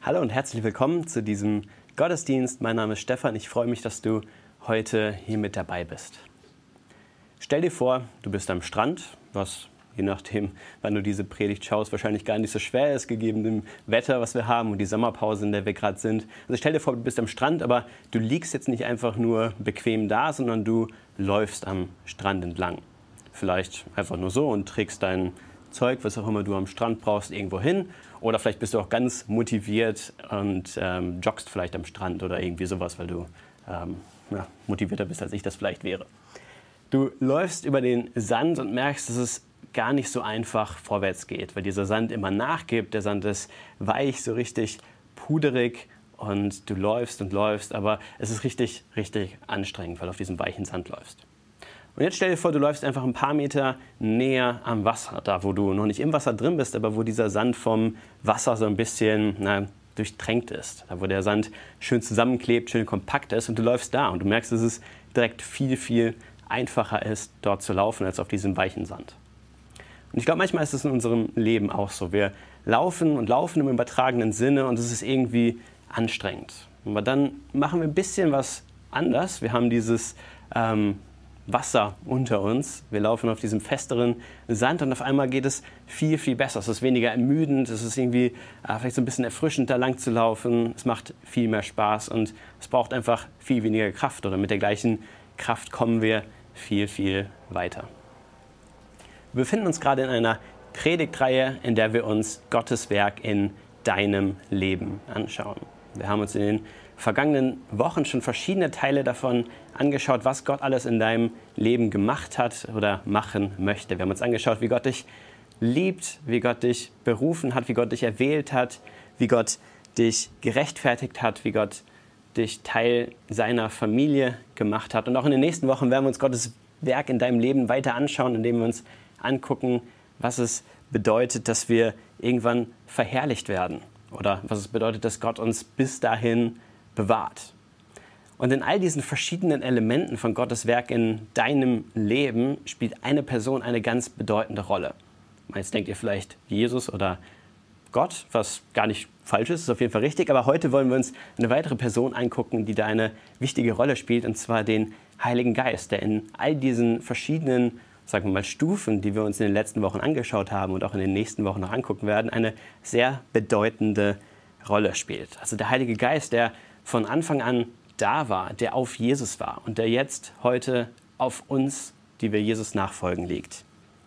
Hallo und herzlich willkommen zu diesem Gottesdienst. Mein Name ist Stefan. Ich freue mich, dass du heute hier mit dabei bist. Stell dir vor, du bist am Strand, was je nachdem, wann du diese Predigt schaust, wahrscheinlich gar nicht so schwer ist, gegeben dem Wetter, was wir haben und die Sommerpause, in der wir gerade sind. Also stell dir vor, du bist am Strand, aber du liegst jetzt nicht einfach nur bequem da, sondern du läufst am Strand entlang. Vielleicht einfach nur so und trägst dein Zeug, was auch immer du am Strand brauchst, irgendwo hin. Oder vielleicht bist du auch ganz motiviert und joggst vielleicht am Strand oder irgendwie sowas, weil du motivierter bist, als ich das vielleicht wäre. Du läufst über den Sand und merkst, dass es gar nicht so einfach vorwärts geht, weil dieser Sand immer nachgibt. Der Sand ist weich, so richtig puderig und du läufst und läufst, aber es ist richtig, richtig anstrengend, weil du auf diesem weichen Sand läufst. Und jetzt stell dir vor, du läufst einfach ein paar Meter näher am Wasser, da wo du noch nicht im Wasser drin bist, aber wo dieser Sand vom Wasser so ein bisschen durchtränkt ist. Da wo der Sand schön zusammenklebt, schön kompakt ist und du läufst da und du merkst, dass es direkt viel, viel einfacher ist, dort zu laufen, als auf diesem weichen Sand. Und ich glaube, manchmal ist es in unserem Leben auch so. Wir laufen und laufen im übertragenen Sinne und es ist irgendwie anstrengend. Aber dann machen wir ein bisschen was anders. Wir haben dieses Wasser unter uns. Wir laufen auf diesem festeren Sand und auf einmal geht es viel, viel besser. Es ist weniger ermüdend, es ist irgendwie vielleicht so ein bisschen erfrischend, da lang zu laufen. Es macht viel mehr Spaß und es braucht einfach viel weniger Kraft. Oder mit der gleichen Kraft kommen wir viel, viel weiter. Wir befinden uns gerade in einer Predigtreihe, in der wir uns Gottes Werk in deinem Leben anschauen. Wir haben uns in den vergangenen Wochen schon verschiedene Teile davon angeschaut, was Gott alles in deinem Leben gemacht hat oder machen möchte. Wir haben uns angeschaut, wie Gott dich liebt, wie Gott dich berufen hat, wie Gott dich erwählt hat, wie Gott dich gerechtfertigt hat, wie Gott dich Teil seiner Familie gemacht hat. Und auch in den nächsten Wochen werden wir uns Gottes Werk in deinem Leben weiter anschauen, indem wir uns angucken, was es bedeutet, dass wir irgendwann verherrlicht werden oder was es bedeutet, dass Gott uns bis dahin bewahrt. Und in all diesen verschiedenen Elementen von Gottes Werk in deinem Leben spielt eine Person eine ganz bedeutende Rolle. Jetzt denkt ihr vielleicht Jesus oder Gott, was gar nicht falsch ist auf jeden Fall richtig. Aber heute wollen wir uns eine weitere Person angucken, die da eine wichtige Rolle spielt, und zwar den Heiligen Geist, der in all diesen verschiedenen, sagen wir mal, Stufen, die wir uns in den letzten Wochen angeschaut haben und auch in den nächsten Wochen noch angucken werden, eine sehr bedeutende Rolle spielt. Also der Heilige Geist, der von Anfang an da war, der auf Jesus war und der jetzt heute auf uns, die wir Jesus nachfolgen, liegt.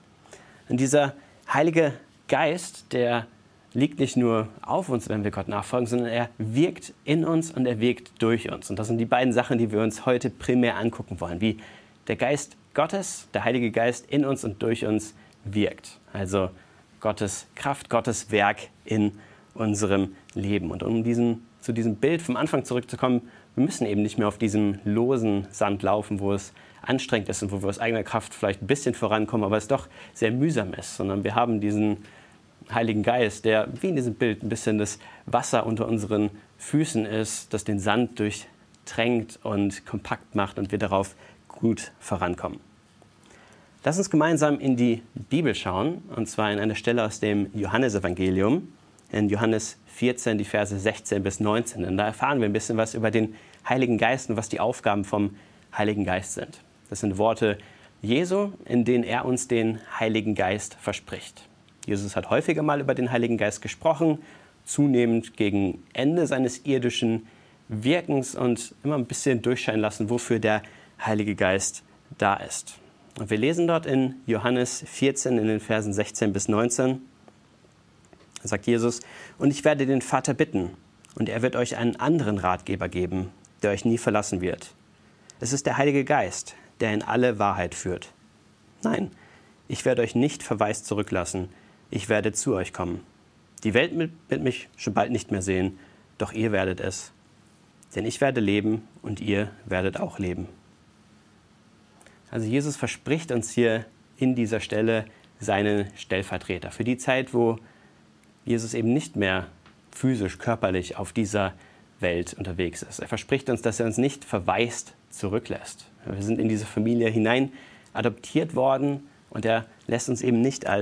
Und dieser Heilige Geist, der liegt nicht nur auf uns, wenn wir Gott nachfolgen, sondern er wirkt in uns und er wirkt durch uns. Und das sind die beiden Sachen, die wir uns heute primär angucken wollen, wie der Geist Gottes, der Heilige Geist in uns und durch uns wirkt. Also Gottes Kraft, Gottes Werk in unserem Leben. Und um zu diesem Bild vom Anfang zurückzukommen, wir müssen eben nicht mehr auf diesem losen Sand laufen, wo es anstrengend ist und wo wir aus eigener Kraft vielleicht ein bisschen vorankommen, aber es doch sehr mühsam ist, sondern wir haben diesen Heiligen Geist, der wie in diesem Bild ein bisschen das Wasser unter unseren Füßen ist, das den Sand durchtränkt und kompakt macht und wir darauf gut vorankommen. Lass uns gemeinsam in die Bibel schauen, und zwar in eine Stelle aus dem Johannesevangelium, in Johannes 14, die Verse 16 bis 19. Und da erfahren wir ein bisschen was über den Heiligen Geist und was die Aufgaben vom Heiligen Geist sind. Das sind Worte Jesu, in denen er uns den Heiligen Geist verspricht. Jesus hat häufiger mal über den Heiligen Geist gesprochen, zunehmend gegen Ende seines irdischen Wirkens und immer ein bisschen durchscheinen lassen, wofür der Heilige Geist da ist. Und wir lesen dort in Johannes 14 in den Versen 16 bis 19, sagt Jesus: Und ich werde den Vater bitten, und er wird euch einen anderen Ratgeber geben, der euch nie verlassen wird. Es ist der Heilige Geist, der in alle Wahrheit führt. Nein, ich werde euch nicht verwaist zurücklassen, ich werde zu euch kommen. Die Welt wird mich schon bald nicht mehr sehen, doch ihr werdet es. Denn ich werde leben und ihr werdet auch leben. Also Jesus verspricht uns hier in dieser Stelle seinen Stellvertreter für die Zeit, wo Jesus eben nicht mehr physisch, körperlich auf dieser Welt unterwegs ist. Er verspricht uns, dass er uns nicht verwaist zurücklässt. Wir sind in diese Familie hinein adoptiert worden und er lässt uns eben nicht als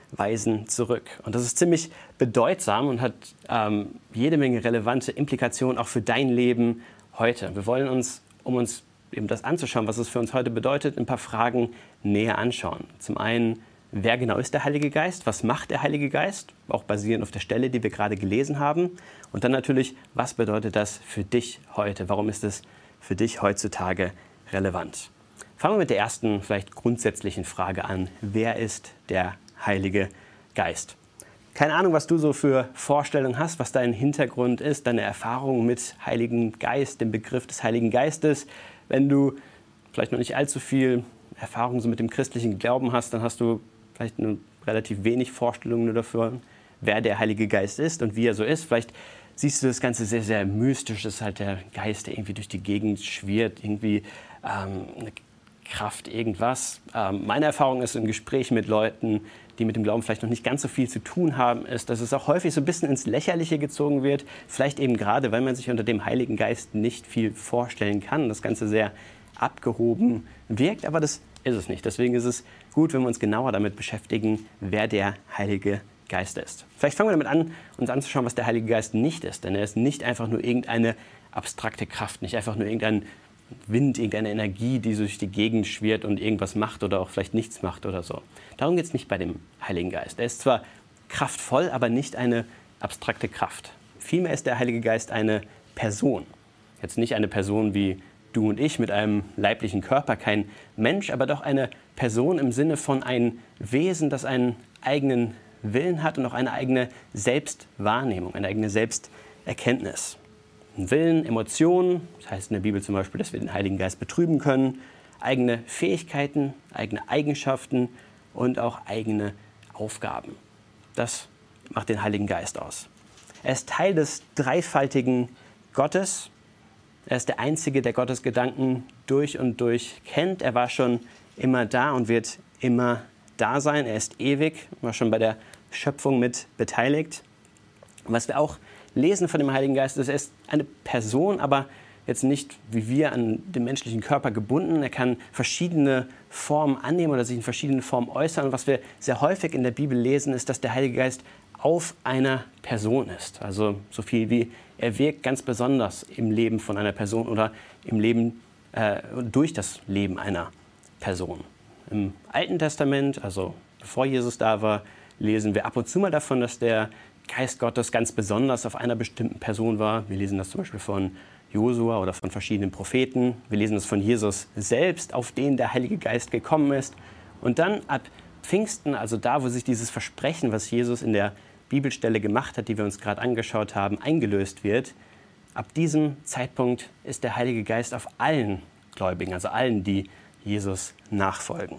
weisen zurück. Und das ist ziemlich bedeutsam und hat jede Menge relevante Implikationen auch für dein Leben heute. Wir wollen uns, um uns eben das anzuschauen, was es für uns heute bedeutet, ein paar Fragen näher anschauen. Zum einen, wer genau ist der Heilige Geist? Was macht der Heilige Geist? Auch basierend auf der Stelle, die wir gerade gelesen haben. Und dann natürlich, was bedeutet das für dich heute? Warum ist es für dich heutzutage relevant? Fangen wir mit der ersten, vielleicht grundsätzlichen Frage an. Wer ist der Heilige Geist? Keine Ahnung, was du so für Vorstellungen hast, was dein Hintergrund ist, deine Erfahrung mit Heiligen Geist, dem Begriff des Heiligen Geistes. Wenn du vielleicht noch nicht allzu viel Erfahrung so mit dem christlichen Glauben hast, dann hast du vielleicht nur relativ wenig Vorstellungen nur dafür, wer der Heilige Geist ist und wie er so ist. Vielleicht siehst du das Ganze sehr, sehr mystisch. Das ist halt der Geist, der irgendwie durch die Gegend schwirrt, irgendwie eine Kraft, irgendwas. Meine Erfahrung ist im Gespräch mit Leuten, die mit dem Glauben vielleicht noch nicht ganz so viel zu tun haben, ist, dass es auch häufig so ein bisschen ins Lächerliche gezogen wird. Vielleicht eben gerade, weil man sich unter dem Heiligen Geist nicht viel vorstellen kann. Das Ganze sehr abgehoben wirkt, aber das ist es nicht. Deswegen ist es gut, wenn wir uns genauer damit beschäftigen, wer der Heilige Geist ist. Vielleicht fangen wir damit an, uns anzuschauen, was der Heilige Geist nicht ist. Denn er ist nicht einfach nur irgendeine abstrakte Kraft, nicht einfach nur irgendein Wind, irgendeine Energie, die so durch die Gegend schwirrt und irgendwas macht oder auch vielleicht nichts macht oder so. Darum geht es nicht bei dem Heiligen Geist. Er ist zwar kraftvoll, aber nicht eine abstrakte Kraft. Vielmehr ist der Heilige Geist eine Person. Jetzt nicht eine Person wie du und ich mit einem leiblichen Körper, kein Mensch, aber doch eine Person im Sinne von ein Wesen, das einen eigenen Willen hat und auch eine eigene Selbstwahrnehmung, eine eigene Selbsterkenntnis. Willen, Emotionen, das heißt in der Bibel zum Beispiel, dass wir den Heiligen Geist betrüben können, eigene Fähigkeiten, eigene Eigenschaften und auch eigene Aufgaben. Das macht den Heiligen Geist aus. Er ist Teil des dreifaltigen Gottes. Er ist der Einzige, der Gottes Gedanken durch und durch kennt. Er war schon immer da und wird immer da sein. Er ist ewig, war schon bei der Schöpfung mit beteiligt. Und was wir auch lesen von dem Heiligen Geist, ist, er ist eine Person, aber jetzt nicht wie wir an den menschlichen Körper gebunden. Er kann verschiedene Formen annehmen oder sich in verschiedenen Formen äußern. Und was wir sehr häufig in der Bibel lesen, ist, dass der Heilige Geist auf einer Person ist. Also so viel wie er wirkt ganz besonders im Leben von einer Person oder im Leben durch das Leben einer Person. Im Alten Testament, also bevor Jesus da war, lesen wir ab und zu mal davon, dass der Geist Gottes ganz besonders auf einer bestimmten Person war. Wir lesen das zum Beispiel von Josua oder von verschiedenen Propheten. Wir lesen das von Jesus selbst, auf den der Heilige Geist gekommen ist. Und dann ab Pfingsten, also da, wo sich dieses Versprechen, was Jesus in der Bibelstelle gemacht hat, die wir uns gerade angeschaut haben, eingelöst wird, ab diesem Zeitpunkt ist der Heilige Geist auf allen Gläubigen, also allen, die Jesus nachfolgen.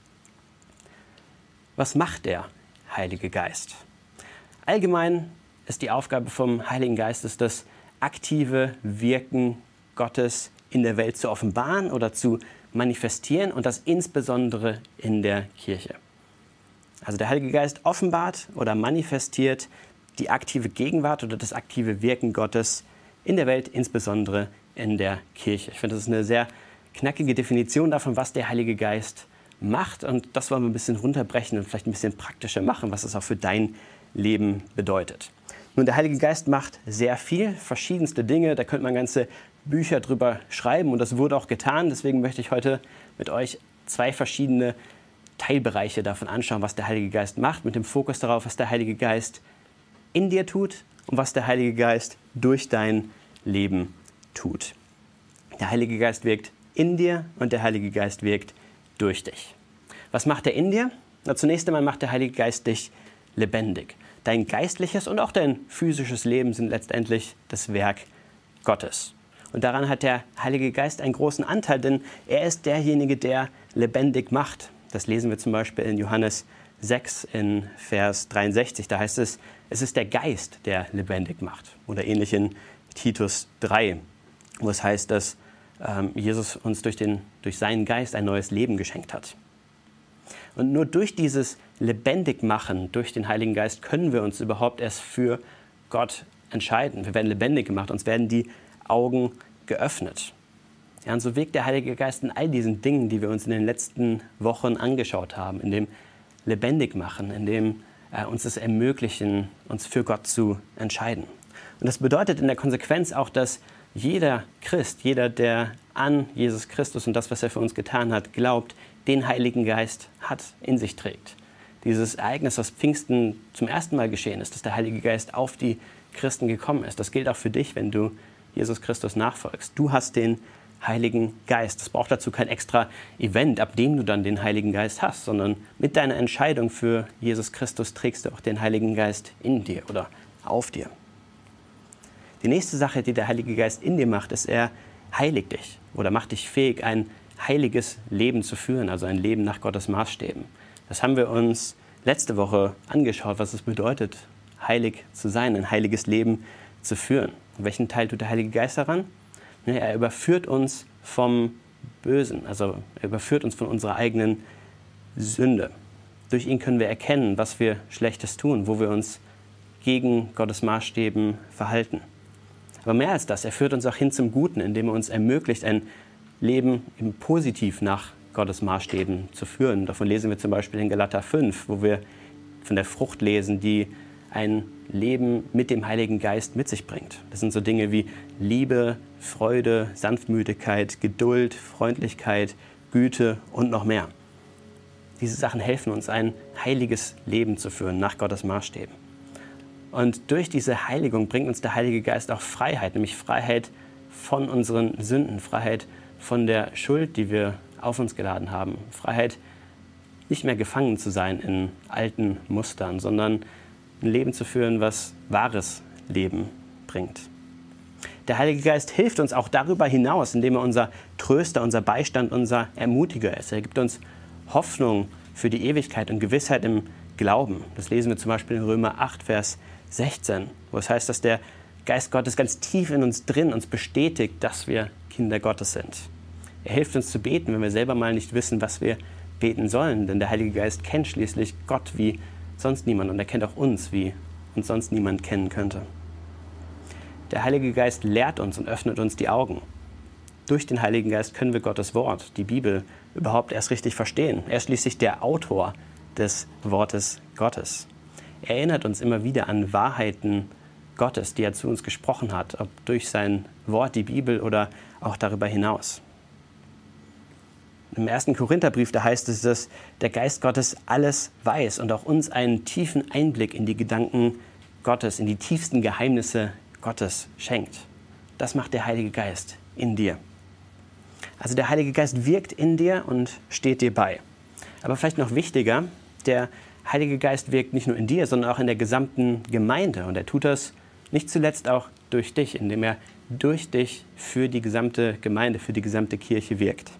Was macht der Heilige Geist? Allgemein ist die Aufgabe vom Heiligen Geist, das aktive Wirken Gottes in der Welt zu offenbaren oder zu manifestieren und das insbesondere in der Kirche. Also der Heilige Geist offenbart oder manifestiert die aktive Gegenwart oder das aktive Wirken Gottes in der Welt, insbesondere in der Kirche. Ich finde, das ist eine sehr knackige Definition davon, was der Heilige Geist macht. Und das wollen wir ein bisschen runterbrechen und vielleicht ein bisschen praktischer machen, was es auch für dein Leben bedeutet. Nun, der Heilige Geist macht sehr viel, verschiedenste Dinge. Da könnte man ganze Bücher drüber schreiben und das wurde auch getan. Deswegen möchte ich heute mit euch zwei verschiedene Teilbereiche davon anschauen, was der Heilige Geist macht, mit dem Fokus darauf, was der Heilige Geist in dir tut und was der Heilige Geist durch dein Leben tut. Der Heilige Geist wirkt in dir und der Heilige Geist wirkt durch dich. Was macht er in dir? Na, zunächst einmal macht der Heilige Geist dich lebendig. Dein geistliches und auch dein physisches Leben sind letztendlich das Werk Gottes. Und daran hat der Heilige Geist einen großen Anteil, denn er ist derjenige, der lebendig macht. Das lesen wir zum Beispiel in Johannes 6 in Vers 63. Da heißt es, es ist der Geist, der lebendig macht. Oder ähnlich in Titus 3, wo es heißt, dass Jesus uns durch seinen Geist ein neues Leben geschenkt hat. Und nur durch dieses Lebendigmachen, durch den Heiligen Geist, können wir uns überhaupt erst für Gott entscheiden. Wir werden lebendig gemacht, uns werden die Augen geöffnet. Ja, und so wirkt der Heilige Geist in all diesen Dingen, die wir uns in den letzten Wochen angeschaut haben, in dem lebendig machen, indem uns es ermöglichen, uns für Gott zu entscheiden. Und das bedeutet in der Konsequenz auch, dass jeder Christ, jeder, der an Jesus Christus und das, was er für uns getan hat, glaubt, den Heiligen Geist hat, in sich trägt. Dieses Ereignis, was Pfingsten zum ersten Mal geschehen ist, dass der Heilige Geist auf die Christen gekommen ist, das gilt auch für dich, wenn du Jesus Christus nachfolgst. Du hast den Heiligen Geist. Es braucht dazu kein extra Event, ab dem du dann den Heiligen Geist hast, sondern mit deiner Entscheidung für Jesus Christus trägst du auch den Heiligen Geist in dir oder auf dir. Die nächste Sache, die der Heilige Geist in dir macht, ist, er heiligt dich oder macht dich fähig, ein heiliges Leben zu führen, also ein Leben nach Gottes Maßstäben. Das haben wir uns letzte Woche angeschaut, was es bedeutet, heilig zu sein, ein heiliges Leben zu führen. Und welchen Teil tut der Heilige Geist daran? Er überführt uns vom Bösen, also er überführt uns von unserer eigenen Sünde. Durch ihn können wir erkennen, was wir Schlechtes tun, wo wir uns gegen Gottes Maßstäben verhalten. Aber mehr als das, er führt uns auch hin zum Guten, indem er uns ermöglicht, ein Leben im Positiv nach Gottes Maßstäben zu führen. Davon lesen wir zum Beispiel in Galater 5, wo wir von der Frucht lesen, die ein Leben mit dem Heiligen Geist mit sich bringt. Das sind so Dinge wie Liebe, Freude, Sanftmütigkeit, Geduld, Freundlichkeit, Güte und noch mehr. Diese Sachen helfen uns, ein heiliges Leben zu führen nach Gottes Maßstäben. Und durch diese Heiligung bringt uns der Heilige Geist auch Freiheit, nämlich Freiheit von unseren Sünden, Freiheit von der Schuld, die wir auf uns geladen haben, Freiheit, nicht mehr gefangen zu sein in alten Mustern, sondern ein Leben zu führen, was wahres Leben bringt. Der Heilige Geist hilft uns auch darüber hinaus, indem er unser Tröster, unser Beistand, unser Ermutiger ist. Er gibt uns Hoffnung für die Ewigkeit und Gewissheit im Glauben. Das lesen wir zum Beispiel in Römer 8, Vers 16, wo es heißt, dass der Geist Gottes ganz tief in uns drin uns bestätigt, dass wir Kinder Gottes sind. Er hilft uns zu beten, wenn wir selber mal nicht wissen, was wir beten sollen, denn der Heilige Geist kennt schließlich Gott wie sonst niemand und er kennt auch uns, wie uns sonst niemand kennen könnte. Der Heilige Geist lehrt uns und öffnet uns die Augen. Durch den Heiligen Geist können wir Gottes Wort, die Bibel, überhaupt erst richtig verstehen. Er ist schließlich der Autor des Wortes Gottes. Er erinnert uns immer wieder an Wahrheiten Gottes, die er zu uns gesprochen hat, ob durch sein Wort, die Bibel oder auch darüber hinaus. Im 1. Korintherbrief, da heißt es, dass der Geist Gottes alles weiß und auch uns einen tiefen Einblick in die Gedanken Gottes, in die tiefsten Geheimnisse Gottes schenkt. Das macht der Heilige Geist in dir. Also der Heilige Geist wirkt in dir und steht dir bei. Aber vielleicht noch wichtiger, der Heilige Geist wirkt nicht nur in dir, sondern auch in der gesamten Gemeinde. Und er tut das nicht zuletzt auch durch dich, indem er durch dich für die gesamte Gemeinde, für die gesamte Kirche wirkt.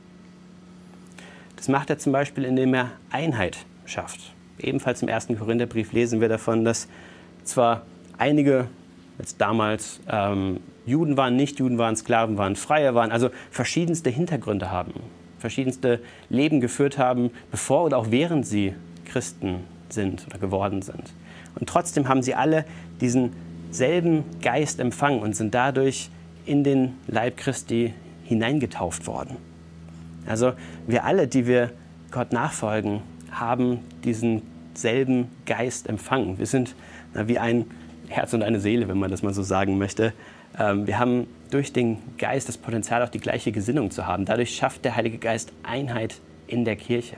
Das macht er zum Beispiel, indem er Einheit schafft. Ebenfalls im 1. Korintherbrief lesen wir davon, dass zwar einige jetzt damals Juden waren, Nicht-Juden waren, Sklaven waren, Freie waren, also verschiedenste Hintergründe haben, verschiedenste Leben geführt haben, bevor oder auch während sie Christen sind oder geworden sind. Und trotzdem haben sie alle diesen selben Geist empfangen und sind dadurch in den Leib Christi hineingetauft worden. Also wir alle, die wir Gott nachfolgen, haben diesen selben Geist empfangen. Wir sind wie ein Herz und eine Seele, wenn man das mal so sagen möchte. Wir haben durch den Geist das Potenzial, auch die gleiche Gesinnung zu haben. Dadurch schafft der Heilige Geist Einheit in der Kirche.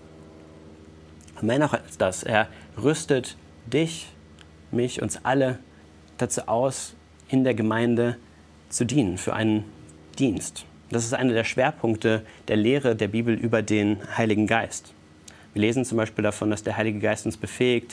Und mehr noch als das, er rüstet dich, mich, uns alle dazu aus, in der Gemeinde zu dienen, für einen Dienst. Das ist einer der Schwerpunkte der Lehre der Bibel über den Heiligen Geist. Wir lesen zum Beispiel davon, dass der Heilige Geist uns befähigt,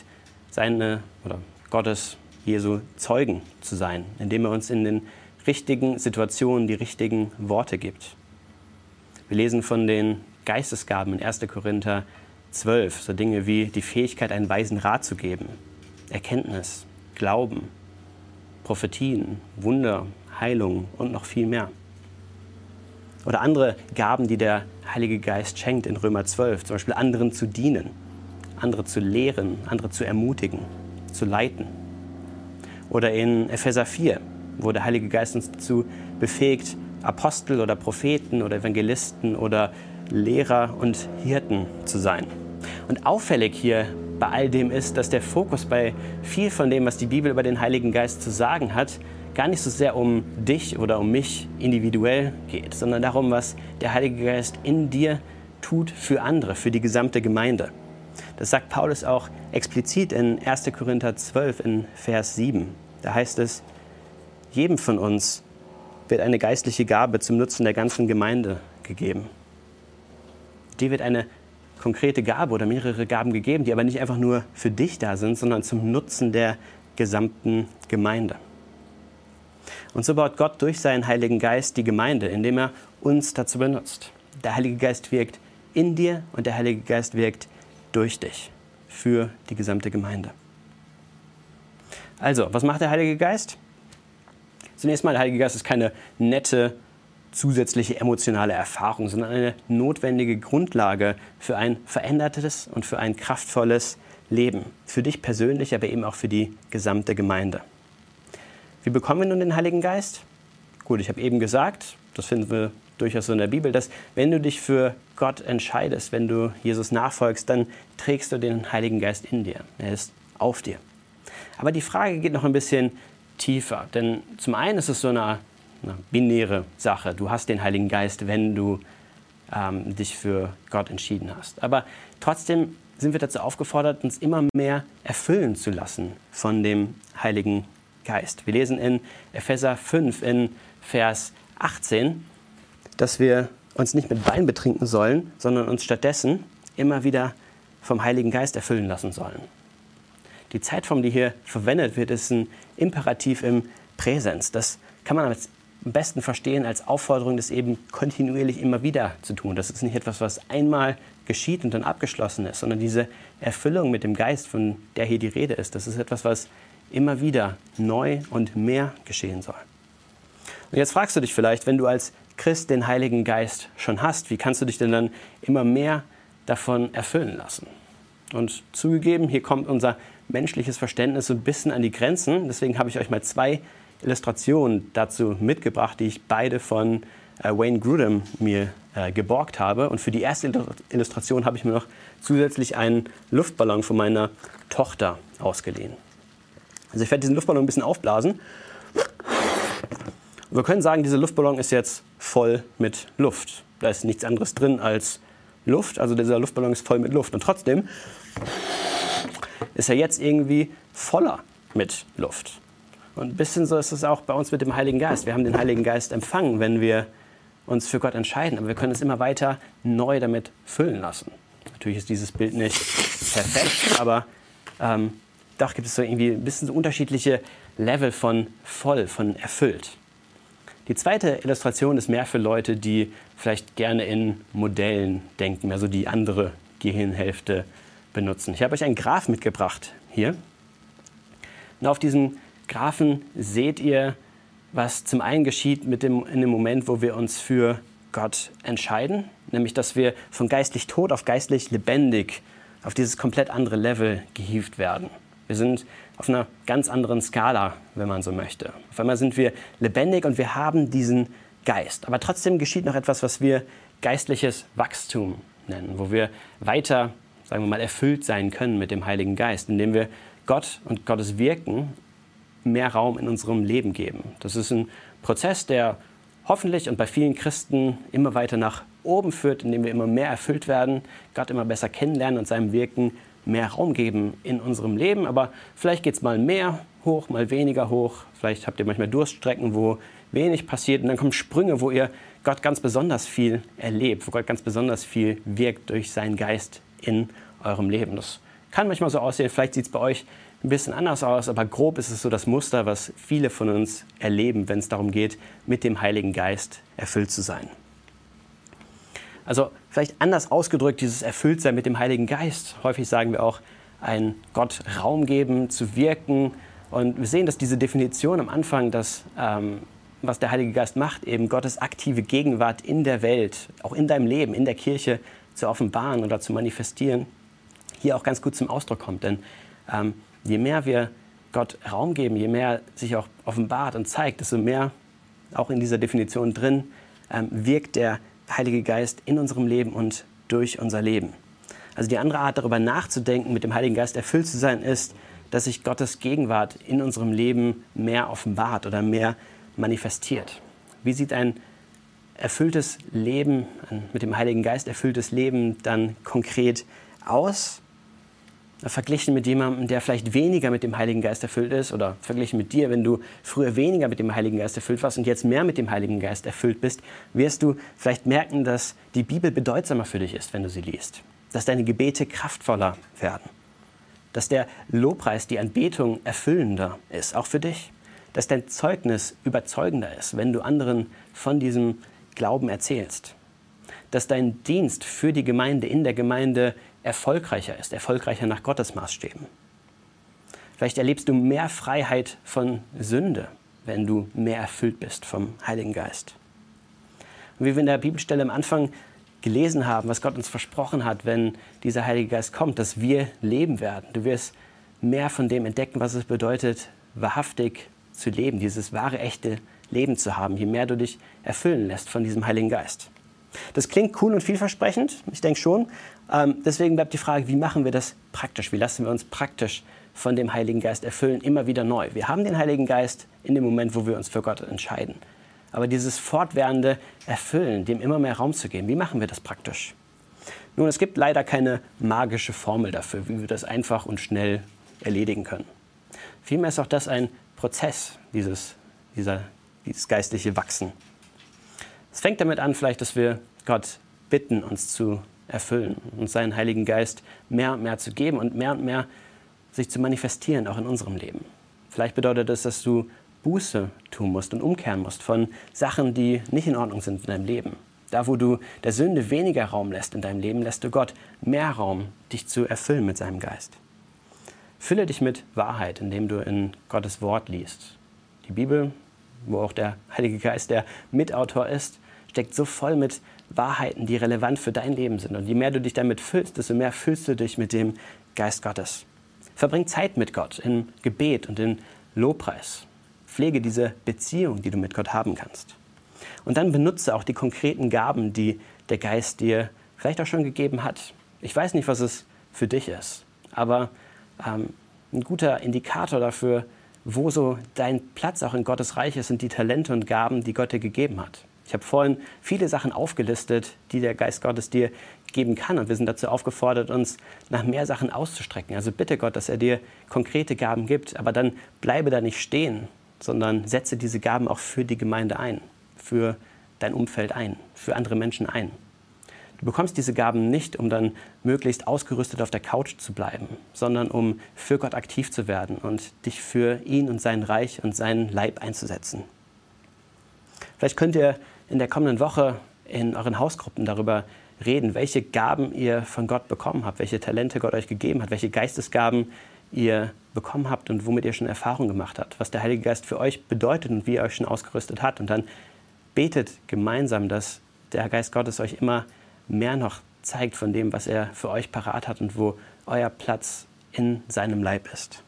Gottes, Jesu Zeugen zu sein, indem er uns in den richtigen Situationen die richtigen Worte gibt. Wir lesen von den Geistesgaben in 1. Korinther 12, so Dinge wie die Fähigkeit, einen weisen Rat zu geben, Erkenntnis, Glauben, Prophetien, Wunder, Heilung und noch viel mehr. Oder andere Gaben, die der Heilige Geist schenkt in Römer 12, zum Beispiel anderen zu dienen, andere zu lehren, andere zu ermutigen, zu leiten. Oder in Epheser 4, wo der Heilige Geist uns dazu befähigt, Apostel oder Propheten oder Evangelisten oder Lehrer und Hirten zu sein. Und auffällig hier bei all dem ist, dass der Fokus bei viel von dem, was die Bibel über den Heiligen Geist zu sagen hat, gar nicht so sehr um dich oder um mich individuell geht, sondern darum, was der Heilige Geist in dir tut für andere, für die gesamte Gemeinde. Das sagt Paulus auch explizit in 1. Korinther 12 in Vers 7. Da heißt es, jedem von uns wird eine geistliche Gabe zum Nutzen der ganzen Gemeinde gegeben. Dir wird eine konkrete Gabe oder mehrere Gaben gegeben, die aber nicht einfach nur für dich da sind, sondern zum Nutzen der gesamten Gemeinde. Und so baut Gott durch seinen Heiligen Geist die Gemeinde, indem er uns dazu benutzt. Der Heilige Geist wirkt in dir und der Heilige Geist wirkt durch dich für die gesamte Gemeinde. Also, was macht der Heilige Geist? Zunächst mal, der Heilige Geist ist keine nette, zusätzliche emotionale Erfahrung, sondern eine notwendige Grundlage für ein verändertes und für ein kraftvolles Leben. Für dich persönlich, aber eben auch für die gesamte Gemeinde. Wie bekommen wir nun den Heiligen Geist? Gut, ich habe eben gesagt, das finden wir durchaus so in der Bibel, dass wenn du dich für Gott entscheidest, wenn du Jesus nachfolgst, dann trägst du den Heiligen Geist in dir. Er ist auf dir. Aber die Frage geht noch ein bisschen tiefer, denn zum einen ist es so eine binäre Sache. Du hast den Heiligen Geist, wenn du dich für Gott entschieden hast. Aber trotzdem sind wir dazu aufgefordert, uns immer mehr erfüllen zu lassen von dem Heiligen Geist. Wir lesen in Epheser 5 in Vers 18, dass wir uns nicht mit Wein betrinken sollen, sondern uns stattdessen immer wieder vom Heiligen Geist erfüllen lassen sollen. Die Zeitform, die hier verwendet wird, ist ein Imperativ im Präsens. Das kann man am besten verstehen als Aufforderung, das eben kontinuierlich immer wieder zu tun. Das ist nicht etwas, was einmal geschieht und dann abgeschlossen ist, sondern diese Erfüllung mit dem Geist, von der hier die Rede ist, das ist etwas, was immer wieder neu und mehr geschehen soll. Und jetzt fragst du dich vielleicht, wenn du als Christ den Heiligen Geist schon hast, wie kannst du dich denn dann immer mehr davon erfüllen lassen? Und zugegeben, hier kommt unser menschliches Verständnis so ein bisschen an die Grenzen. Deswegen habe ich euch mal 2 Illustrationen dazu mitgebracht, die ich beide von Wayne Grudem mir geborgt habe. Und für die erste Illustration habe ich mir noch zusätzlich einen Luftballon von meiner Tochter ausgeliehen. Also ich werde diesen Luftballon ein bisschen aufblasen. Wir können sagen, dieser Luftballon ist jetzt voll mit Luft. Da ist nichts anderes drin als Luft. Also dieser Luftballon ist voll mit Luft. Und trotzdem ist er jetzt irgendwie voller mit Luft. Und ein bisschen so ist es auch bei uns mit dem Heiligen Geist. Wir haben den Heiligen Geist empfangen, wenn wir uns für Gott entscheiden. Aber wir können es immer weiter neu damit füllen lassen. Natürlich ist dieses Bild nicht perfekt, aber doch gibt es so irgendwie ein bisschen so unterschiedliche Level von voll, von erfüllt. Die zweite Illustration ist mehr für Leute, die vielleicht gerne in Modellen denken, also die andere Gehirnhälfte benutzen. Ich habe euch einen Graph mitgebracht hier. Und auf diesem Graphen seht ihr, was zum einen geschieht in dem Moment, wo wir uns für Gott entscheiden, nämlich dass wir von geistlich tot auf geistlich lebendig auf dieses komplett andere Level gehievt werden. Wir sind auf einer ganz anderen Skala, wenn man so möchte. Auf einmal sind wir lebendig und wir haben diesen Geist. Aber trotzdem geschieht noch etwas, was wir geistliches Wachstum nennen, wo wir weiter, sagen wir mal, erfüllt sein können mit dem Heiligen Geist, indem wir Gott und Gottes Wirken mehr Raum in unserem Leben geben. Das ist ein Prozess, der hoffentlich und bei vielen Christen immer weiter nach oben führt, indem wir immer mehr erfüllt werden, Gott immer besser kennenlernen und seinem Wirken mehr Raum geben in unserem Leben. Aber vielleicht geht es mal mehr hoch, mal weniger hoch. Vielleicht habt ihr manchmal Durststrecken, wo wenig passiert. Und dann kommen Sprünge, wo ihr Gott ganz besonders viel erlebt, wo Gott ganz besonders viel wirkt durch seinen Geist in eurem Leben. Das kann manchmal so aussehen. Vielleicht sieht es bei euch ein bisschen anders aus, aber grob ist es so das Muster, was viele von uns erleben, wenn es darum geht, mit dem Heiligen Geist erfüllt zu sein. Also vielleicht anders ausgedrückt, dieses Erfülltsein mit dem Heiligen Geist. Häufig sagen wir auch, ein Gott Raum geben, zu wirken. Und wir sehen, dass diese Definition am Anfang, was der Heilige Geist macht, eben Gottes aktive Gegenwart in der Welt, auch in deinem Leben, in der Kirche zu offenbaren oder zu manifestieren, hier auch ganz gut zum Ausdruck kommt. Denn je mehr wir Gott Raum geben, je mehr sich auch offenbart und zeigt, desto mehr auch in dieser Definition drin wirkt der Heilige Geist in unserem Leben und durch unser Leben. Also die andere Art, darüber nachzudenken, mit dem Heiligen Geist erfüllt zu sein, ist, dass sich Gottes Gegenwart in unserem Leben mehr offenbart oder mehr manifestiert. Wie sieht ein erfülltes Leben, ein mit dem Heiligen Geist erfülltes Leben dann konkret aus? Verglichen mit jemandem, der vielleicht weniger mit dem Heiligen Geist erfüllt ist, oder verglichen mit dir, wenn du früher weniger mit dem Heiligen Geist erfüllt warst und jetzt mehr mit dem Heiligen Geist erfüllt bist, wirst du vielleicht merken, dass die Bibel bedeutsamer für dich ist, wenn du sie liest. Dass deine Gebete kraftvoller werden. Dass der Lobpreis, die Anbetung erfüllender ist, auch für dich. Dass dein Zeugnis überzeugender ist, wenn du anderen von diesem Glauben erzählst. Dass dein Dienst für die Gemeinde, in der Gemeinde erfolgreicher ist, erfolgreicher nach Gottes Maßstäben. Vielleicht erlebst du mehr Freiheit von Sünde, wenn du mehr erfüllt bist vom Heiligen Geist. Und wie wir in der Bibelstelle am Anfang gelesen haben, was Gott uns versprochen hat, wenn dieser Heilige Geist kommt, dass wir leben werden. Du wirst mehr von dem entdecken, was es bedeutet, wahrhaftig zu leben, dieses wahre, echte Leben zu haben, je mehr du dich erfüllen lässt von diesem Heiligen Geist. Das klingt cool und vielversprechend, ich denke schon. Deswegen bleibt die Frage, wie machen wir das praktisch? Wie lassen wir uns praktisch von dem Heiligen Geist erfüllen, immer wieder neu? Wir haben den Heiligen Geist in dem Moment, wo wir uns für Gott entscheiden. Aber dieses fortwährende Erfüllen, dem immer mehr Raum zu geben, wie machen wir das praktisch? Nun, es gibt leider keine magische Formel dafür, wie wir das einfach und schnell erledigen können. Vielmehr ist auch das ein Prozess, dieses geistliche Wachsen. Es fängt damit an, vielleicht, dass wir Gott bitten, uns zu erfüllen, uns seinen Heiligen Geist mehr und mehr zu geben und mehr sich zu manifestieren, auch in unserem Leben. Vielleicht bedeutet das, dass du Buße tun musst und umkehren musst von Sachen, die nicht in Ordnung sind in deinem Leben. Da, wo du der Sünde weniger Raum lässt in deinem Leben, lässt du Gott mehr Raum, dich zu erfüllen mit seinem Geist. Fülle dich mit Wahrheit, indem du in Gottes Wort liest. Die Bibel, wo auch der Heilige Geist der Mitautor ist, steckt so voll mit Wahrheiten, die relevant für dein Leben sind. Und je mehr du dich damit füllst, desto mehr füllst du dich mit dem Geist Gottes. Verbring Zeit mit Gott in Gebet und in Lobpreis. Pflege diese Beziehung, die du mit Gott haben kannst. Und dann benutze auch die konkreten Gaben, die der Geist dir vielleicht auch schon gegeben hat. Ich weiß nicht, was es für dich ist, aber ein guter Indikator dafür, wo so dein Platz auch in Gottes Reich ist, sind die Talente und Gaben, die Gott dir gegeben hat. Ich habe vorhin viele Sachen aufgelistet, die der Geist Gottes dir geben kann. Und wir sind dazu aufgefordert, uns nach mehr Sachen auszustrecken. Also bitte Gott, dass er dir konkrete Gaben gibt. Aber dann bleibe da nicht stehen, sondern setze diese Gaben auch für die Gemeinde ein, für dein Umfeld ein, für andere Menschen ein. Du bekommst diese Gaben nicht, um dann möglichst ausgerüstet auf der Couch zu bleiben, sondern um für Gott aktiv zu werden und dich für ihn und sein Reich und seinen Leib einzusetzen. Vielleicht könnt ihr in der kommenden Woche in euren Hausgruppen darüber reden, welche Gaben ihr von Gott bekommen habt, welche Talente Gott euch gegeben hat, welche Geistesgaben ihr bekommen habt und womit ihr schon Erfahrung gemacht habt, was der Heilige Geist für euch bedeutet und wie er euch schon ausgerüstet hat. Und dann betet gemeinsam, dass der Geist Gottes euch immer mehr noch zeigt von dem, was er für euch parat hat und wo euer Platz in seinem Leib ist.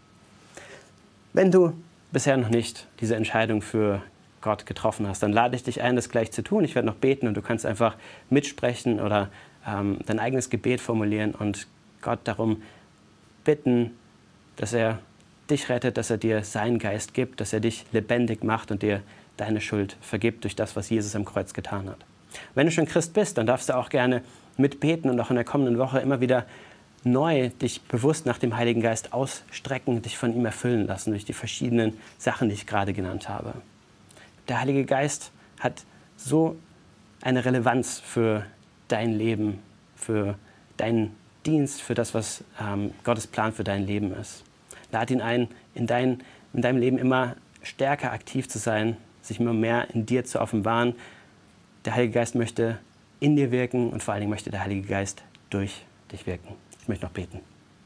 Wenn du bisher noch nicht diese Entscheidung für Gott getroffen hast, dann lade ich dich ein, das gleich zu tun. Ich werde noch beten und du kannst einfach mitsprechen oder dein eigenes Gebet formulieren und Gott darum bitten, dass er dich rettet, dass er dir seinen Geist gibt, dass er dich lebendig macht und dir deine Schuld vergibt durch das, was Jesus am Kreuz getan hat. Wenn du schon Christ bist, dann darfst du auch gerne mitbeten und auch in der kommenden Woche immer wieder neu dich bewusst nach dem Heiligen Geist ausstrecken, dich von ihm erfüllen lassen durch die verschiedenen Sachen, die ich gerade genannt habe. Der Heilige Geist hat so eine Relevanz für dein Leben, für deinen Dienst, für das, was Gottes Plan für dein Leben ist. Lad ihn ein, in deinem Leben immer stärker aktiv zu sein, sich immer mehr in dir zu offenbaren. Der Heilige Geist möchte in dir wirken und vor allen Dingen möchte der Heilige Geist durch dich wirken. Ich möchte noch beten.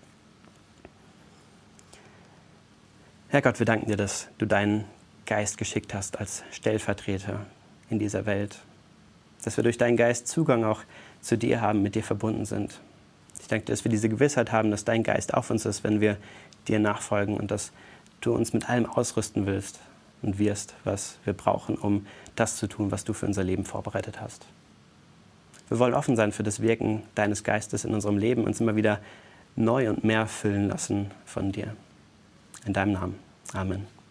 Herr Gott, wir danken dir, dass du deinen Geist geschickt hast als Stellvertreter in dieser Welt. Dass wir durch deinen Geist Zugang auch zu dir haben, mit dir verbunden sind. Ich danke dir, dass wir diese Gewissheit haben, dass dein Geist auf uns ist, wenn wir dir nachfolgen und dass du uns mit allem ausrüsten willst und wirst, was wir brauchen, um das zu tun, was du für unser Leben vorbereitet hast. Wir Wir wollen offen sein für das Wirken deines Geistes in unserem Leben, uns immer wieder neu und mehr füllen lassen von dir. In deinem Namen. Amen.